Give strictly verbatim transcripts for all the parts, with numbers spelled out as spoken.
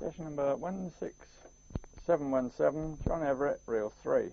Station number one six seven one seven, John Everett, Reel three.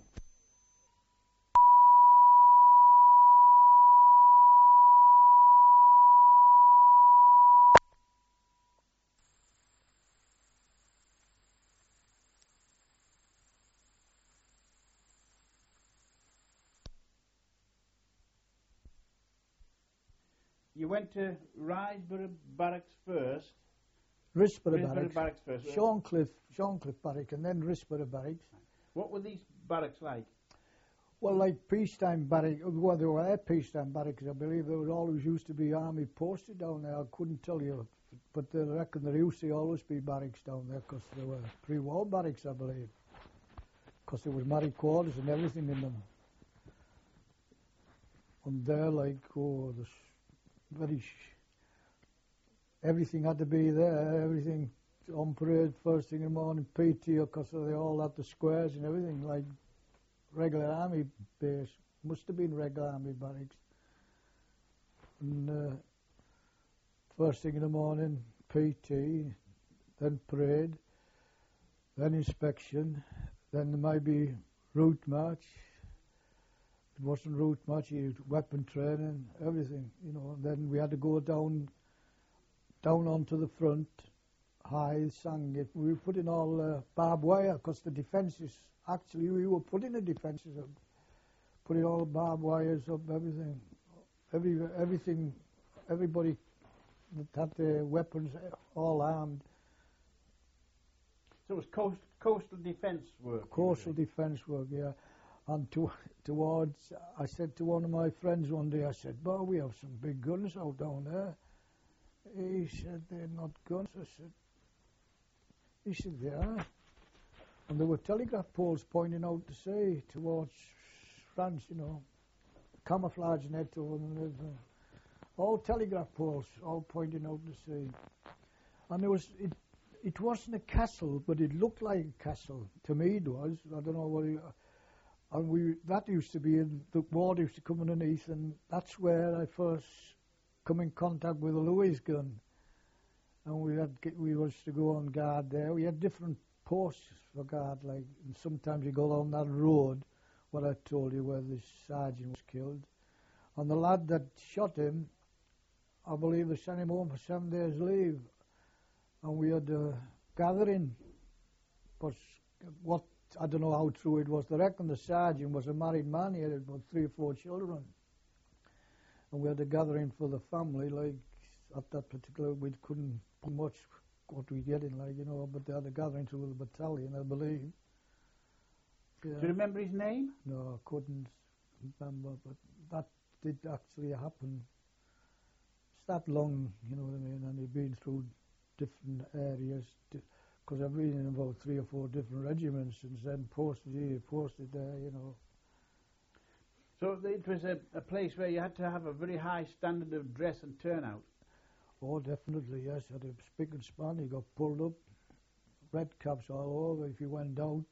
You went to Riseborough Barracks first. Risborough Risborough Barracks, Barracks first. Shorncliffe, Shorncliffe Barrack, and then Risborough Barracks. What were these barracks like? Well, like peacetime barracks, well, they were peacetime barracks, I believe. There was always used to be army posted down there. I couldn't tell you, but I reckon there used to always be barracks down there because there were pre-war barracks, I believe, because there was married quarters and everything in them. And there, like, oh, there's very... Sh- everything had to be there, everything on parade first thing in the morning, P T, because they all had the squares and everything, like regular army base. Must have been regular army barracks. And uh, first thing in the morning, P T, then parade, then inspection, then there might be route march. It wasn't route march, you had weapon training, everything, you know. And then we had to go down down onto the front, high, sang it. We were putting all uh, barbed wire, because the defences, actually we were putting the defences up, putting all the barbed wires up, everything. Every, everything, everybody that had their weapons all armed. So it was coast, coastal defence work? Coastal defence work, yeah. And to, towards, I said to one of my friends one day, I said, "Well, we have some big guns out down there." He said, "They're not guns." I said, he said, "They are." And there were telegraph poles pointing out to sea towards France, you know, camouflage net over there. All telegraph poles, all pointing out to sea. And there was, it, it wasn't a castle, but it looked like a castle. To me it was. I don't know what it, and we, that used to be, in, the water used to come underneath, and that's where I first come in contact with a Lewis gun, and we had we was to go on guard there. We had different posts for guard, like, and sometimes you go along that road, what I told you, where the sergeant was killed, and the lad that shot him, I believe they sent him home for seven days leave, and we had a gathering. But what I don't know how true it was. They reckon the sergeant was a married man. He had about three or four children. And we had a gathering for the family, like, at that particular, we couldn't put much what we getting, like, you know, but they had a gathering through the battalion, I believe. Yeah. Do you remember his name? No, I couldn't remember, but that did actually happen. It's that long, you know what I mean, and he'd been through different areas, because I've been in about three or four different regiments since then, posted here, posted there, you know. So it was a, a place where you had to have a very high standard of dress and turnout. Oh, definitely, yes. Had a spick and span. You got pulled up, red caps all over. If you went out,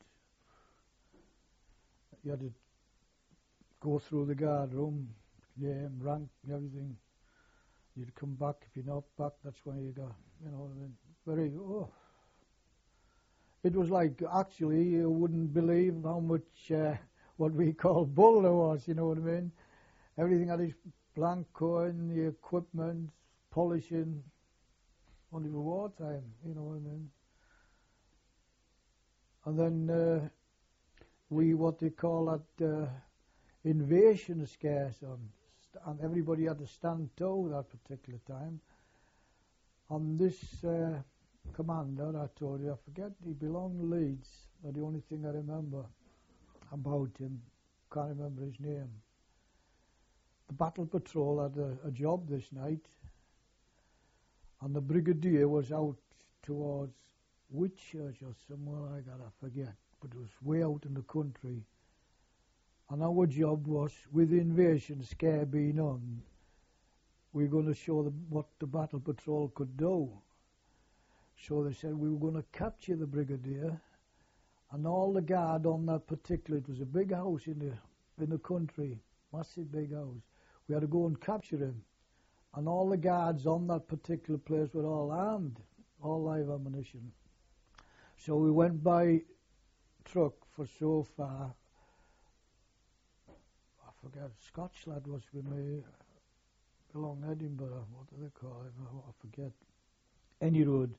you had to go through the guard room, name, rank, everything. You'd come back. If you're not back, that's when you got, you know, very, oh. It was like, actually, you wouldn't believe how much... Uh, what we call bull there was, you know what I mean? Everything had its blank coin, the equipment, polishing, only for wartime, you know what I mean? And then uh, we, what they call that, uh, invasion scares on, and everybody had to stand to that particular time. And this uh, commander, I told you, I forget, he belonged to Leeds, that's the only thing I remember about him, can't remember his name. The battle patrol had a, a job this night, and the brigadier was out towards Whitchurch or somewhere like that, I forget, but it was way out in the country. And our job was, with the invasion scare being on, we were going to show them what the battle patrol could do. So they said we were going to capture the brigadier, and all the guard on that particular, it was a big house in the in the country, massive big house. We had to go and capture him. And all the guards on that particular place were all armed, all live ammunition. So we went by truck for so far. I forget, Scotch lad was with me along Edinburgh, what do they call it? Oh, I forget. Any road.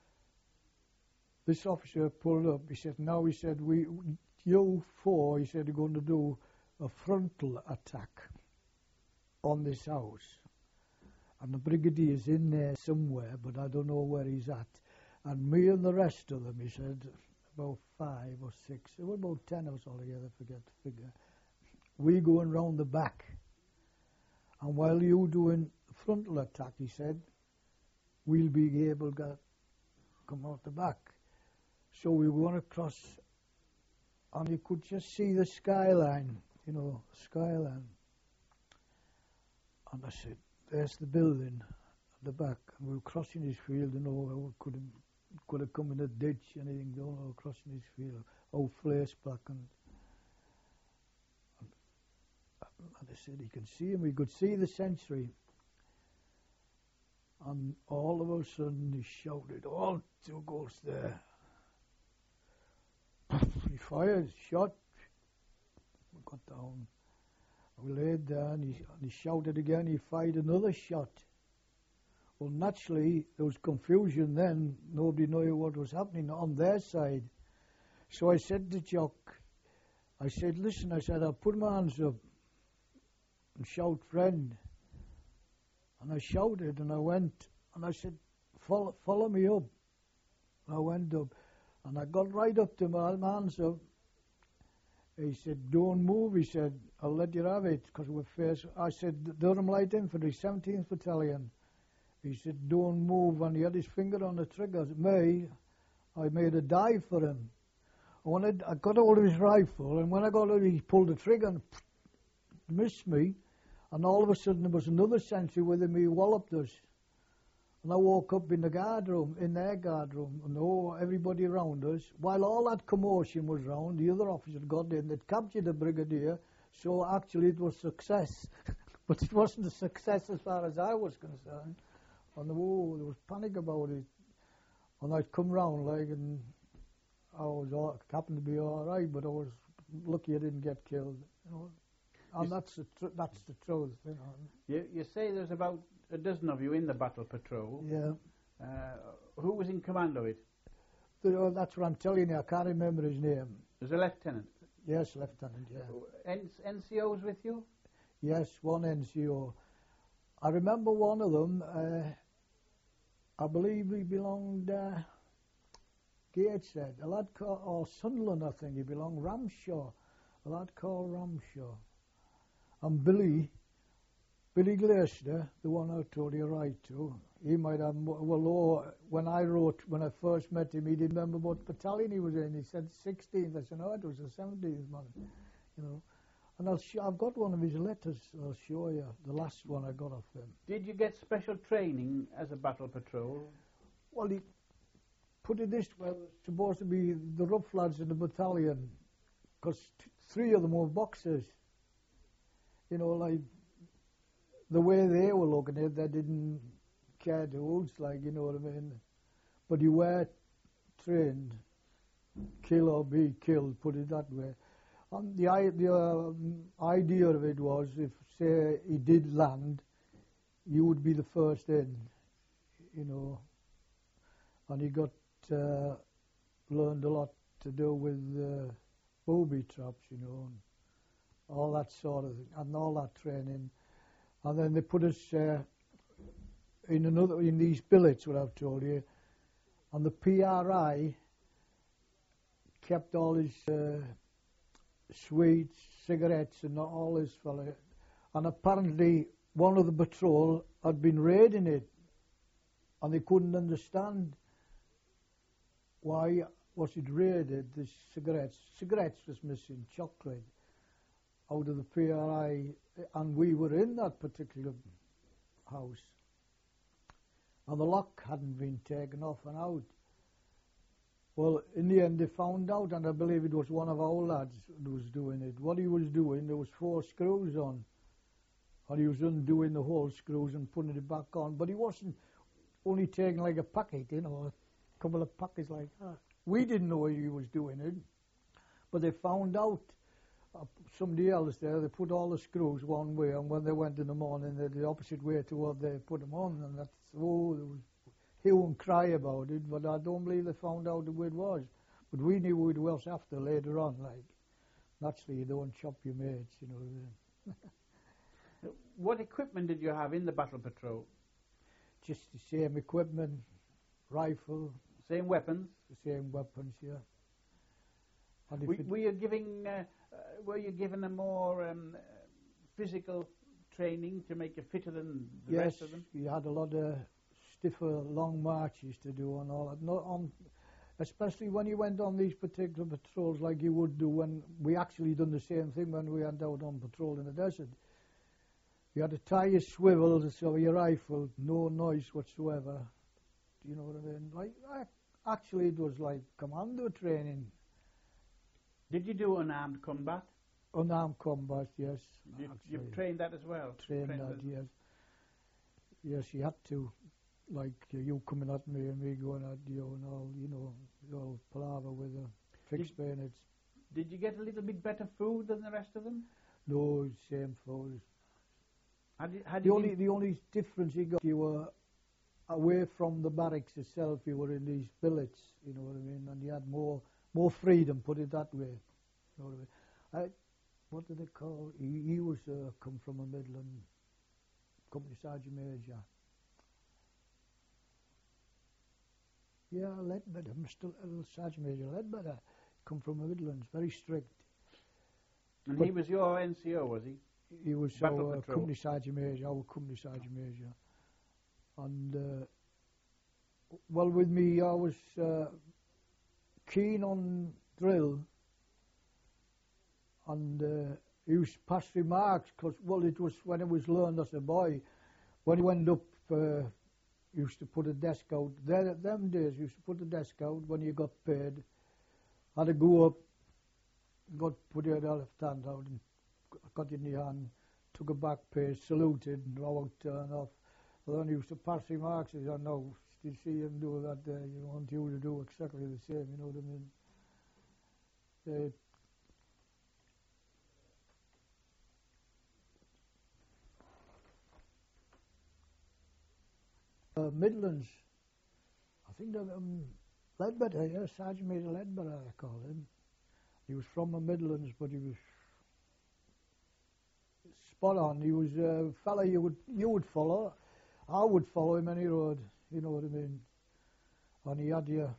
This officer pulled up, he said, now he said, we, you four, he said, you're going to do a frontal attack on this house. And the brigadier's in there somewhere, but I don't know where he's at. And me and the rest of them, he said, about five or six, there were about ten of us altogether, I forget the figure. We going round the back. And while you doing frontal attack, he said, we'll be able to come out the back. So we were going across, and you could just see the skyline, you know, skyline. And I said, there's the building at the back. And we were crossing his field, and oh, could have, could have come in a ditch, anything, don't know, crossing his field. Oh, flares back. And, and I said, you can see him. We could see the sentry. And all of a sudden he shouted, all two ghosts there. He fired, shot. We got down. We laid down, he, and he shouted again, he fired another shot. Well, naturally, there was confusion then. Nobody knew what was happening on their side. So I said to Jock, I said, listen, I said, I'll put my hands up and shout, friend. And I shouted, and I went, and I said, follow, follow me up. And I went up, and I got right up to my hands up. He said, don't move, he said, I'll let you have it, because we're first. I said, Durham Light Infantry, seventeenth Battalion. He said, don't move, and he had his finger on the trigger. Me, I made a dive for him. I, wanted, I got hold of his rifle, and when I got hold of it, he pulled the trigger and missed me, and all of a sudden there was another sentry with him, he walloped us. And I woke up in the guard room, in their guard room, and oh, everybody around us. While all that commotion was round, the other officer got in, they'd captured the brigadier, so actually it was success. But it wasn't a success as far as I was concerned. And oh, there was panic about it. And I'd come round, like, and I was all, happened to be all right, but I was lucky I didn't get killed, you know. And that's the, tr- that's the truth, you know. You, you say there's about a dozen of you in the battle patrol. Yeah. Uh, who was in command of it? The, that's what I'm telling you, I can't remember his name. There's a lieutenant. Yes, lieutenant, yeah. N- N C Os with you? Yes, one N C O. I remember one of them, uh, I believe he belonged, uh, Gateshead, a lad called, or Sunderland, I think he belonged, Ramshaw, a lad called Ramshaw. And Billy, Billy Glacier, the one I told you right to, he might have, well, oh, when I wrote, when I first met him, he didn't remember what battalion he was in. He said sixteenth. I said, no, it was the seventeenth, man. You know. And I'll sh- I've got one of his letters, I'll show you, the last one I got off him. Did you get special training as a battle patrol? Well, he put it this way, it was supposed to be the rough lads in the battalion, because t- three of them were boxers. You know, like, the way they were looking at it, they didn't care to woods, like, you know what I mean. But you were trained, kill or be killed, put it that way. And the, I- the um, idea of it was, if, say, he did land, you would be the first in, you know. And he got, uh, learned a lot to do with uh, booby traps, you know, and all that sort of thing, and all that training. And then they put us uh, in another, in these billets, what I've told you, and the P R I kept all his uh, sweets, cigarettes, and all this fella. And apparently one of the patrol had been raiding it, and they couldn't understand why was it raided, the cigarettes. Cigarettes was missing, chocolate, out of the P R I, and we were in that particular house. And the lock hadn't been taken off and out. Well, in the end they found out, and I believe it was one of our lads who was doing it. What he was doing, there was four screws on, and he was undoing the whole screws and putting it back on, but he wasn't only taking like a packet, you know, a couple of packets like that. We didn't know he was doing it, but they found out uh, somebody else there. They put all the screws one way, and when they went in the morning, they're the opposite way to what they put them on, and that's, oh, there was hue and cry about it, but I don't believe they found out the way it was. But we knew who it was after, later on, like. Naturally, you don't chop your mates, you know. What equipment did you have in the Battle Patrol? Just the same equipment, rifle. Same weapons? The same weapons, yeah. And if Were, it, were you giving, uh, uh, were you given a more um, uh, physical training to make you fitter than the yes, rest of them? you had a lot of stiffer, long marches to do and all that. Not on, especially when you went on these particular patrols like you would do when we actually done the same thing when we went out on patrol in the desert. You had to tie your swivel so your rifle, no noise whatsoever. Do you know what I mean? Like, I, actually it was like commando training. Did you do unarmed combat? Unarmed combat, yes. You, you've trained that as well? Trained, trained that, yes. Yes, you had to. Like uh, you coming at me and me going at you and all, you know, all palaver with the fixed did, bayonets. Did you get a little bit better food than the rest of them? No, same food. How did, how did the only the only difference you got, you were away from the barracks itself. You were in these billets, you know what I mean, and you had more more freedom. Put it that way. You know what I mean? I, what do they call? He, he was uh, come from a Midland company sergeant major. Yeah, Ledbetter, Mister L. Sergeant Major Ledbetter, come from the Midlands, very strict. And but he was your N C O, was he? He was Battle our Patrol. company sergeant major, our company sergeant major. And, uh, well, with me, I was uh, keen on drill. And uh, he used to pass remarks, because, well, it was when I was learned as a boy. When he went up... Uh, used to put a desk out. There, them days, used to put a desk out when you got paid. Had to go up, got put your left hand out and got it in your hand, took a back pay, saluted, and out, turned off. And then he used to pass remarks. He said, no, still see him do that there. You want you to do exactly the same, you know what I mean? Uh, Uh, Midlands, I think that um, Ledbetter, yeah, Sergeant Major Ledbetter, I call him. He was from the Midlands, but he was spot on. He was a fella you would you would follow. I would follow him any road, you know what I mean. And he had you.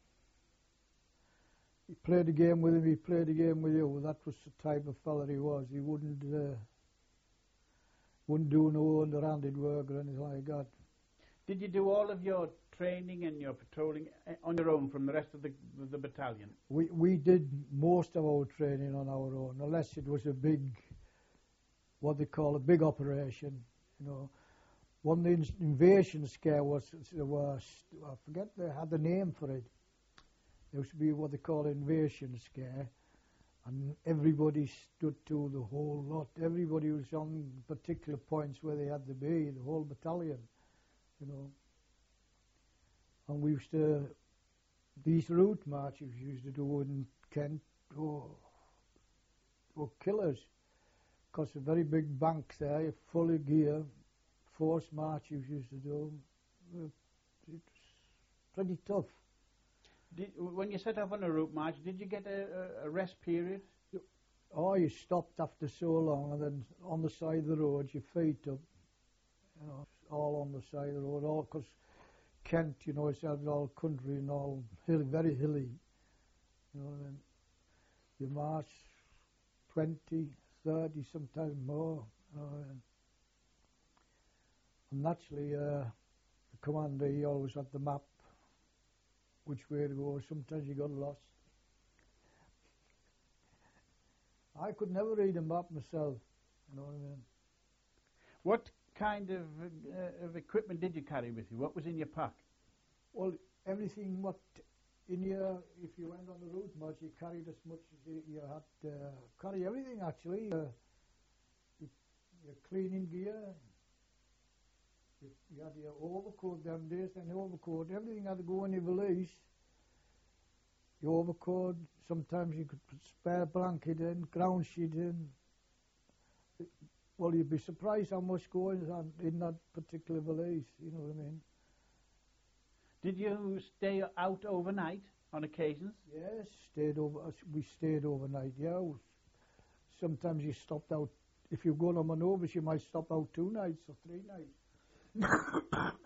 He played the game with him. He played the game with you. That was the type of fella he was. He wouldn't uh, wouldn't do no underhanded work or anything like that. Did you do all of your training and your patrolling on your own from the rest of the, the, the battalion? We we did most of our training on our own, unless it was a big, what they call a big operation. You know, one the invasion scare was, was I forget they had the name for it. There used to be what they call invasion scare, and everybody stood to the whole lot. Everybody was on particular points where they had to be, the whole battalion. You know, and we used to, these route marches we used to do in Kent, oh, were killers, because a very big bank there, full of gear, force marches we used to do. It was pretty tough. Did, when you set off on a route march, did you get a, a, a rest period? Oh, you stopped after so long, and then on the side of the road, your feet up, you know, all on the side of the road, all because Kent, you know, it's all country and all hilly, very hilly. You know, and you march twenty, thirty, sometimes more. You know, and, and naturally, uh, the commander, he always had the map, which way to go. Sometimes you got lost. I could never read a map myself. You know what I mean? What kind of, uh, of equipment did you carry with you? What was in your pack? Well, everything what in your, if you went on the route march, you carried as much as you, you had to uh, carry everything actually. Uh, you, your cleaning gear, you, you had your overcoat them days and overcoat, everything had to go in your valise. your overcoat. Sometimes you could put spare blanket in, ground sheet in. Well, you'd be surprised how much goes on in that particular valise, you know what I mean? Did you stay out overnight on occasions? Yes, stayed over. We stayed overnight, yeah. Sometimes you stopped out. If you're going on manoeuvres, you might stop out two nights or three nights.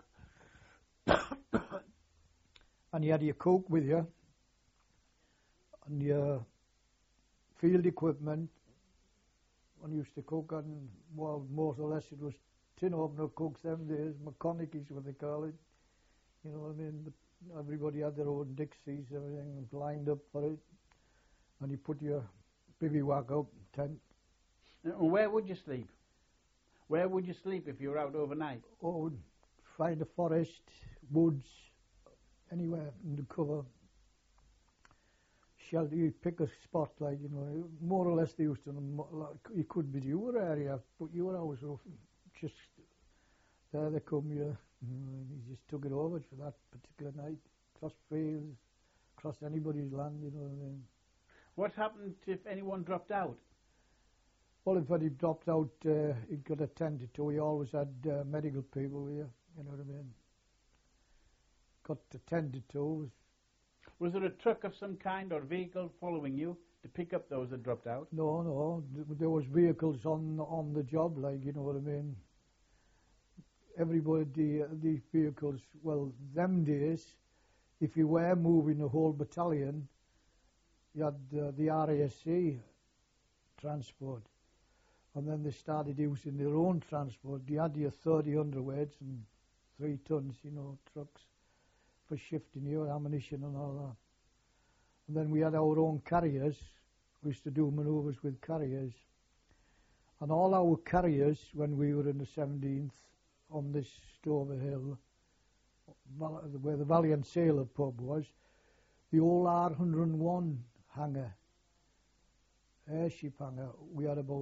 And you had your coke with you, and your field equipment. When you used to cook on, well, more or less it was tin opener cooks them days, mechanic is what they call it. You know what I mean? But everybody had their own Dixies, everything lined up for it. And you put your bivouac up, tent. And where would you sleep? Where would you sleep if you were out overnight? Oh, find a forest, woods, anywhere in the cover. Shelter, you pick a spot, like, you know, more or less they used to, like, it could be your area, but your house was just, there they come, you, you know, and you just took it over for that particular night, cross fields, cross anybody's land, you know what I mean. What happened if anyone dropped out? Well, if anybody dropped out, uh, it got attended to. We always had uh, medical people with you, you know what I mean. Got attended to. Was there a truck of some kind or vehicle following you to pick up those that dropped out? No, no. There was vehicles on on the job, like, you know what I mean. Everybody, uh, these vehicles, well, them days, if you were moving a whole battalion, you had uh, the R A S C transport. And then they started using their own transport. You had your thirty hundredweights and three tons, you know, trucks for shifting your ammunition and all that. And then we had our own carriers. We used to do manoeuvres with carriers. And all our carriers, when we were in the seventeenth, on this Stover Hill, where the Valiant Sailor pub was, the old R one oh one hangar, airship hangar, we had about,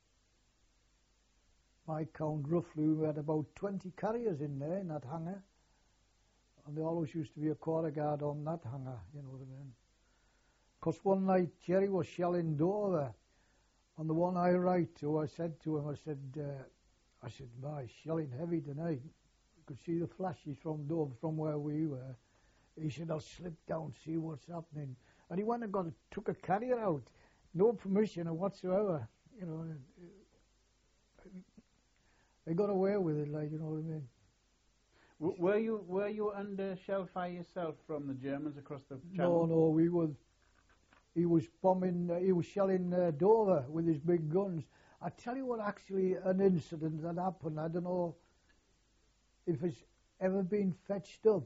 my count roughly, we had about twenty carriers in there, in that hangar. And there always used to be a quarter guard on that hangar, you know what I mean. Because one night Jerry was shelling Dover, and the one I write to, I said to him, I said, uh, I said, my, shelling heavy tonight. I could see the flashes from Dover, from where we were. He said, I'll slip down, see what's happening. And he went and got, took a carrier out, no permission or whatsoever, you know. They got away with it, like, you know what I mean. W were you were you under shell fire yourself from the Germans across the channel? No, no, we were. He was bombing. Uh, he was shelling uh, Dover with his big guns. I tell you what, actually, an incident that happened. I don't know if it's ever been fetched up.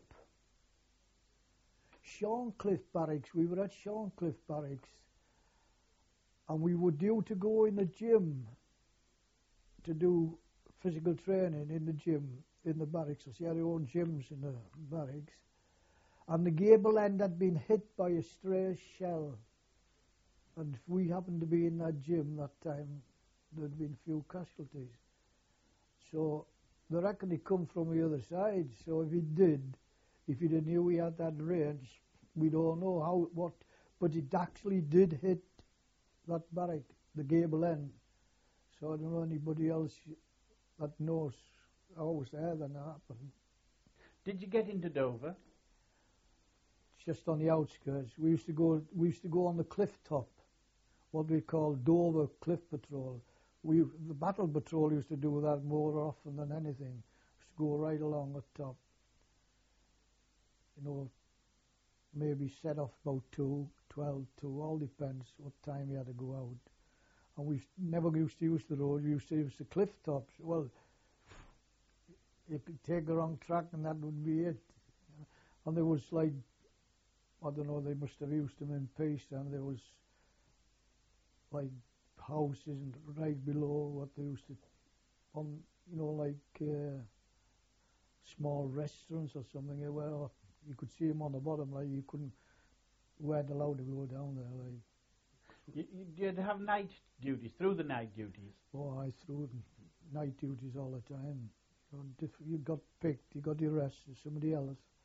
Shorncliffe Barracks. We were at Shorncliffe Barracks, and we were due to go in the gym to do physical training in the gym. In the barracks, so she had her own gyms in the barracks, and the gable end had been hit by a stray shell, and if we happened to be in that gym that time, there'd been few casualties. So they reckon he come from the other side, so if he did, if he knew we had that range, we don't know how, what, but it actually did hit that barrack, the gable end, so I don't know anybody else that knows. I was there then that happened. Did you get into Dover? Just on the outskirts. We used to go. We used to go on the cliff top, what we call Dover Cliff Patrol. We the Battle Patrol used to do that more often than anything. Used to go right along the top. You know, maybe set off about two, twelve, two. All depends what time you had to go out. And we never used to use the road. We used to use the cliff tops. Well. You could take the wrong track and that would be it. And there was like, I don't know, they must have used them in peace, and there was like houses right below what they used to, on, you know, like uh, small restaurants or something. Well, you could see them on the bottom, like you couldn't, we weren't allowed to go down there. Like. You, you did have night duties, through the night duties? Oh, I threw night duties all the time. You got picked, you got your rest, somebody else.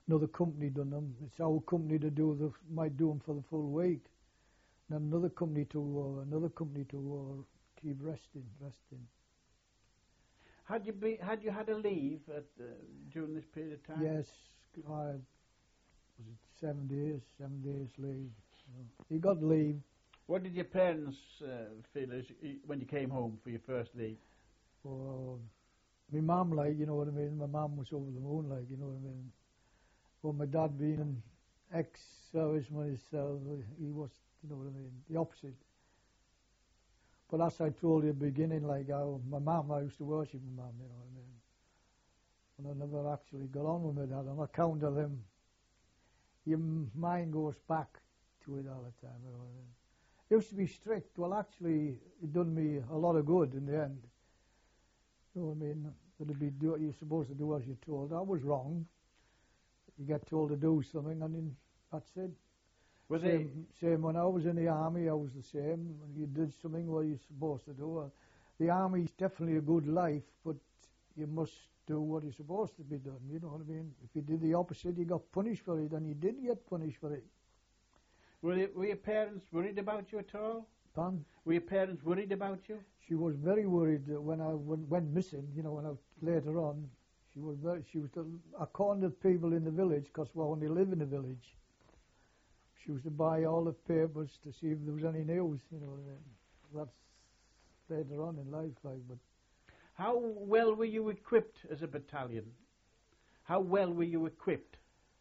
another company done them. It's our company to do the might do them for the full week. Then another company to or another company to or keep resting, resting. Had you be had you had a leave at uh, during this period of time? Yes, I was it seven days, seven days leave. So you got leave. What did your parents uh, feel as you, when you came home for your first leave? Or my mum, like, you know what I mean. My mum was over the moon, like, you know what I mean. Well, my dad being an ex-serviceman himself, he was, you know what I mean, the opposite. But as I told you at the beginning, like, how my mum, I used to worship my mum, you know what I mean. And I never actually got on with my dad. On account of him, your mind goes back to it all the time, you know what I mean. It used to be strict. Well, actually, it done me a lot of good in the end. You know what I mean? It'd be do, you're supposed to do as you're told. I was wrong. You get told to do something, and then that's it. Was same, same when I was in the army, I was the same. When you did something what you're supposed to do. Uh, the army's definitely a good life, but you must do what you're supposed to be done. You know what I mean? If you did the opposite, you got punished for it, and you did get punished for it. Were, you, were your parents worried about you at all? Pardon? Were your parents worried about you? She was very worried uh, when I went, went missing. You know, when I later on, she was very. She was the, according to people in the village, because we only live in the village. She was to buy all the papers to see if there was any news. You know, uh, that's later on in life, like. But how well were you equipped as a battalion? How well were you equipped?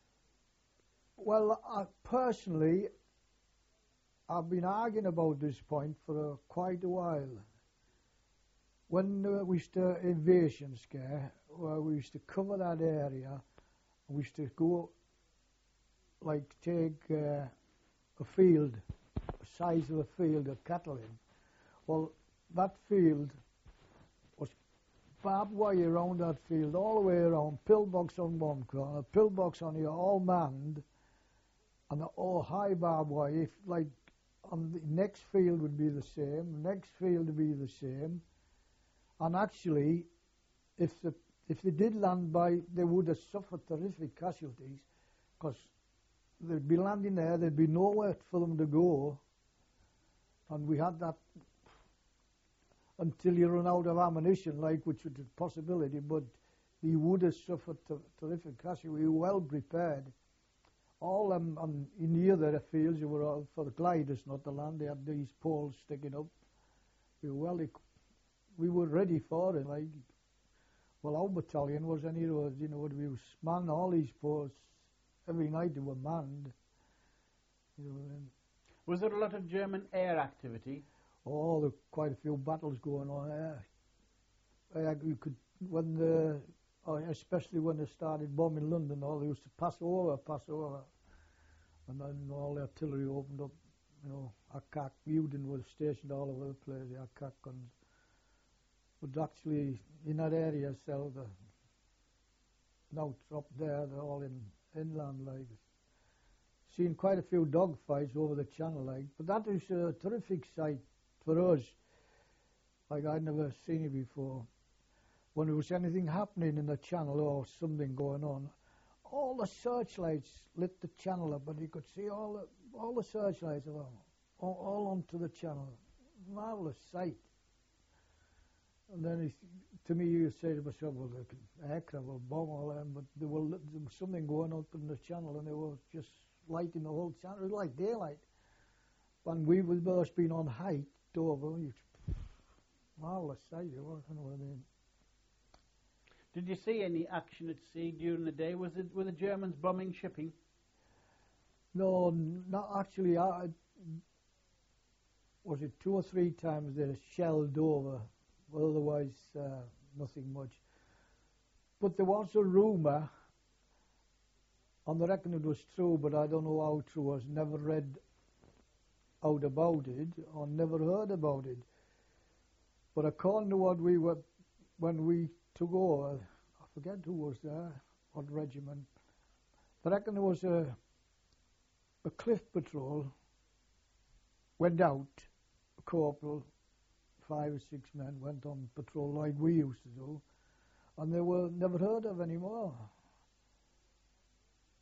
Well, uh, personally, I've been arguing about this point for uh, quite a while. When uh, we used to invasion scare, well, we used to cover that area, we used to go, like, take uh, a field, the size of a field of cattle in. Well, that field was barbed wire around that field, all the way around, pillbox on one corner, pillbox on the other, all manned, and the all high barbed wire, if, like, on the next field would be the same, next field would be the same. And actually, if the if they did land by, they would have suffered terrific casualties, because they'd be landing there, there'd be nowhere for them to go, and we had that until you run out of ammunition, like, which was a possibility, but they would have suffered ter terrific casualties. We were well prepared. All um, on, in the other fields, you were all for the gliders, not the land. They had these poles sticking up. We were well equipped. We were ready for it. Like, well, our battalion was any road, you know, we was manned all these posts every night. They were manned. You know, and was there a lot of German air activity? oh, there were quite a few battles going on there. Uh, you could when the. Oh, especially when they started bombing London, all they used to pass over, pass over, and then all the artillery opened up. You know, Attack Uden was stationed all over the place. The Attack guns, but actually in that area, so the now up there, they're all in inland, like. Seen quite a few dogfights over the channel, like. But that is a terrific sight for us. Like, I'd never seen it before. When there was anything happening in the channel or something going on, all the searchlights lit the channel up, and you could see all the all the searchlights of them, all, all onto the channel. Marvelous sight. And then, he, to me, you say to myself, well, the aircraft will bomb all them, but there, were, there was something going up in the channel, and they were just lighting the whole channel. It was like daylight. And we were both been on height over. Marvelous sight, you know what I mean. Did you see any action at sea during the day? Was it were the Germans bombing shipping? No, not actually. I, was it two or three times they shelled over? Well, otherwise, uh, nothing much. But there was a rumour, and I reckon it was true, but I don't know how true. I was never read out about it, or never heard about it. But according to what we were, when we took over, I forget who was there, what regiment. I reckon there was a a cliff patrol, went out, a corporal, five or six men went on patrol like we used to do, and they were never heard of anymore.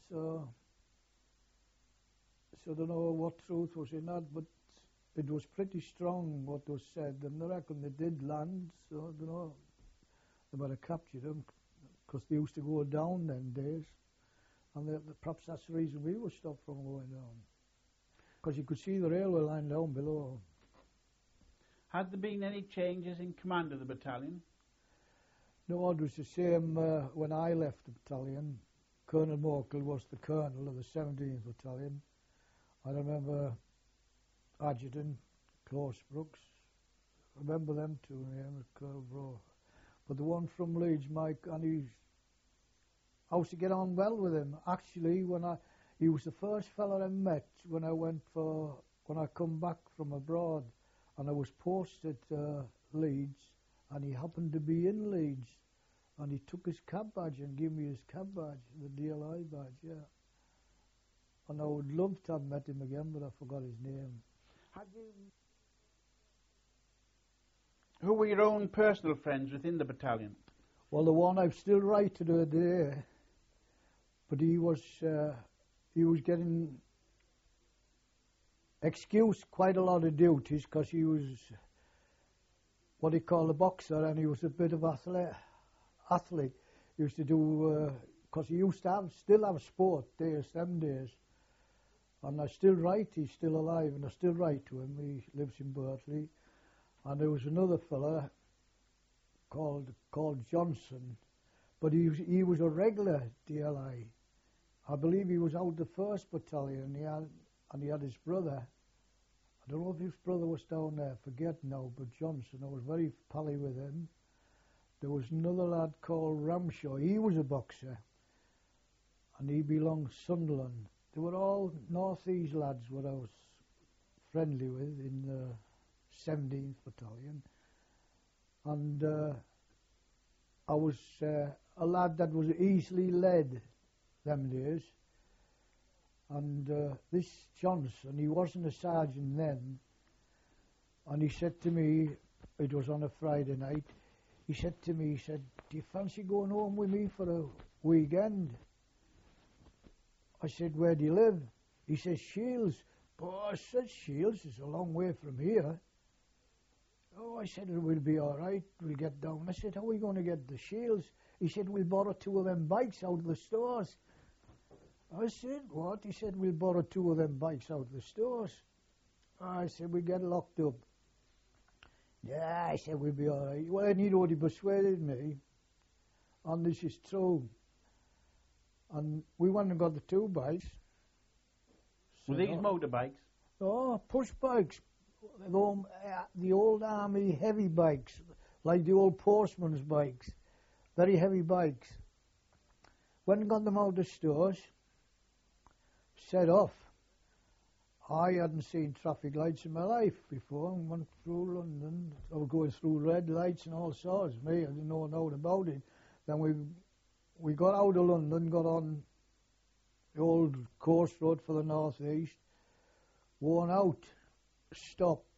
So, so I don't know what truth was in that, but it was pretty strong what was said, and I reckon they did land, so I don't know, they might have captured them, because they used to go down them days, and they, perhaps that's the reason we were stopped from going down, because you could see the railway line down below. Had there been any changes in command of the battalion? No, it was the same uh, when I left the battalion. Colonel Morkel was the colonel of the seventeenth Battalion. I remember Adjutant Klaus Brooks. I remember them two names, Colonel Bro. But the one from Leeds, Mike, and he's, I used to get on well with him. Actually, when I, he was the first fella I met when I went for, when I come back from abroad, and I was posted at uh, Leeds, and he happened to be in Leeds, and he took his cab badge and gave me his cab badge, the D L I badge, yeah. And I would love to have met him again, but I forgot his name. Had you... Who were your own personal friends within the battalion? Well, the one I've still write to today, but he was uh, he was getting excused quite a lot of duties because he was what he called a boxer, and he was a bit of athlete. Athlete. He used to do because uh, he used to have still have sport days, them days. And I still write. He's still alive, and I still write to him. He lives in Berkeley. And there was another fella called called Johnson, but he was, he was a regular D L I. I believe he was out the first battalion, and he had and he had his brother. I don't know if his brother was down there. Forget now, but Johnson, I was very pally with him. There was another lad called Ramshaw. He was a boxer, and he belonged to Sunderland. They were all North East lads what I was friendly with in the seventeenth Battalion. And uh, I was uh, a lad that was easily led them days. And uh, this Johnson, he wasn't a sergeant then, and he said to me, it was on a Friday night, he said to me, he said, do you fancy going home with me for a weekend? I said, where do you live? He says, Shields. But I said, Shields is a long way from here. Oh, I said, it will be all right, we'll get down. I said, how are we going to get the Shields? He said, we'll borrow two of them bikes out of the stores. I said, what? He said, we'll borrow two of them bikes out of the stores. I said, we get locked up. Yeah, I said, we'll be all right. Well, and he'd already persuaded me, and this is true. And we went and got the two bikes. Were these motorbikes? Oh, push bikes. The old, uh, the old army heavy bikes, like the old postman's bikes. Very heavy bikes. Went and got them out of the stores. Set off. I hadn't seen traffic lights in my life before. I went through London. I was going through red lights and all sorts. Me, I didn't know nothing about it. Then we we got out of London, got on the old coast road for the north east. Worn out. Stopped.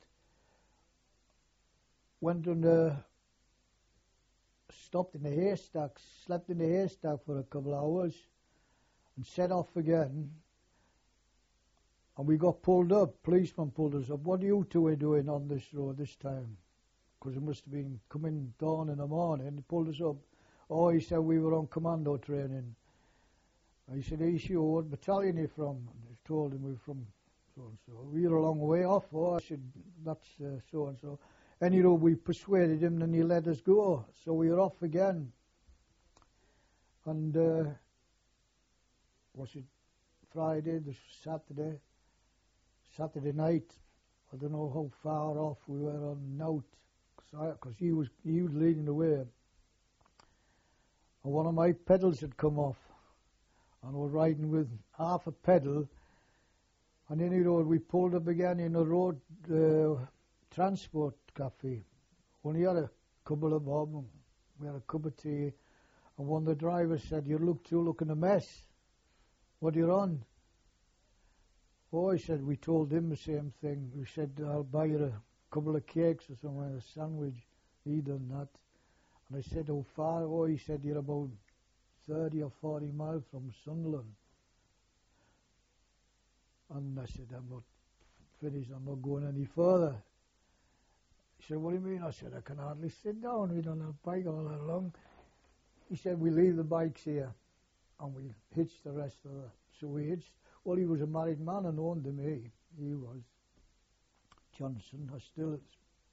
Went on the stopped in the haystack. Slept in the haystack for a couple of hours, and set off again. And we got pulled up. Policeman pulled us up. What are you two doing on this road this time? Because it must have been coming dawn in the morning. He pulled us up. Oh, he said we were on commando training. I said, are you sure? What battalion are you from? And I told him we were from so-and-so. We were a long way off. Oh, I said, that's uh, so-and-so. Anyhow, we persuaded him and he let us go. So we were off again. And uh, was it Friday, this Saturday? Saturday night, I don't know how far off we were on Nout, because he was he was leading the way. And one of my pedals had come off, and I was riding with half a pedal. And in the road, we pulled up again in a road uh, transport cafe. Only had a couple of bob, and we had a cup of tea. And one of the drivers said, "You look too looking a mess. What are you on?" Oh, he said, we told him the same thing. We said, I'll buy you a couple of cakes or something, a sandwich. He done that. And I said, how far? Oh, he said, you're about thirty or forty miles from Sunderland. And I said, I'm not finished, I'm not going any further. He said, what do you mean? I said, I can hardly sit down, we don't have a bike all that long. He said, we leave the bikes here and we'll hitch the rest of the... So we hitched. Well, he was a married man and owned him, he. He was Johnson, I still is.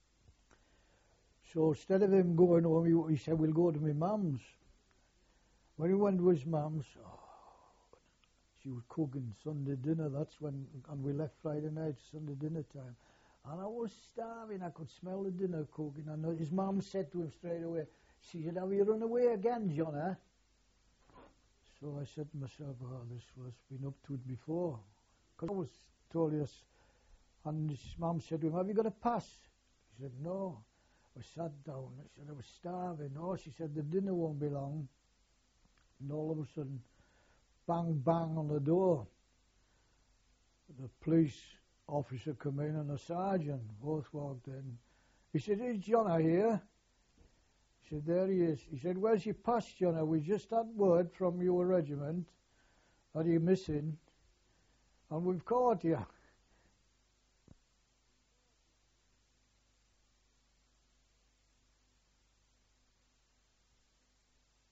So instead of him going home, he, he said, we'll go to my mum's. When he went to his mum's, oh, she was cooking Sunday dinner, that's when, and we left Friday night, Sunday dinner time. And I was starving, I could smell the dinner cooking, and his mum said to him straight away, she said, have you run away again, John, eh? So I said to myself, oh, this was been up to it before. Because I was told this, and his mum said to him, have you got a pass? He said, no. I sat down, I said, I was starving. Oh, she said, the dinner won't be long. And all of a sudden, bang, bang on the door. The police officer come in and a sergeant both walked in. He said, is John here? He said, there he is. He said, where's your pass, John? We just had word from your regiment that you're missing, and we've caught you.